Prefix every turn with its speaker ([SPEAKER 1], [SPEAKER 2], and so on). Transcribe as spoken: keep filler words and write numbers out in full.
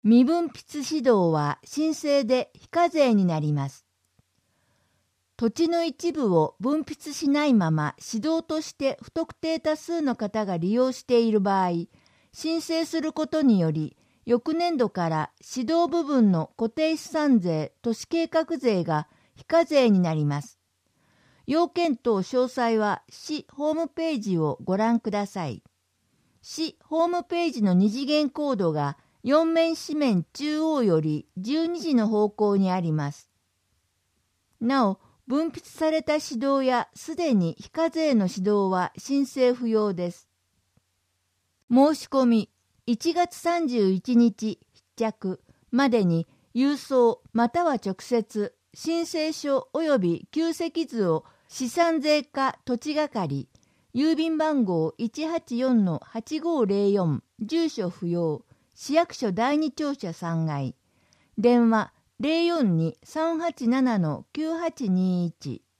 [SPEAKER 1] 未分筆指導は申請で非課税になります。土地の一部を分筆しないまま指導として不特定多数の方が利用している場合、申請することにより、翌年度から指導部分の固定資産税、都市計画税が非課税になります。要件等詳細は市ホームページをご覧ください。市ホームページの二次元コードがよん面四面中央よりじゅうにじの方向にあります。なお、分筆された指導やすでに非課税の指導は申請不要です。申し込みいちがつさんじゅういちにち必着までに郵送または直接申請書及び旧籍図を資産税課土地係郵便番号 いちはちよんのはちごーぜろよん 住所不要市役所だいに庁舎さんがい電話 ゼロよんに さんはちななのきゅうはちにいち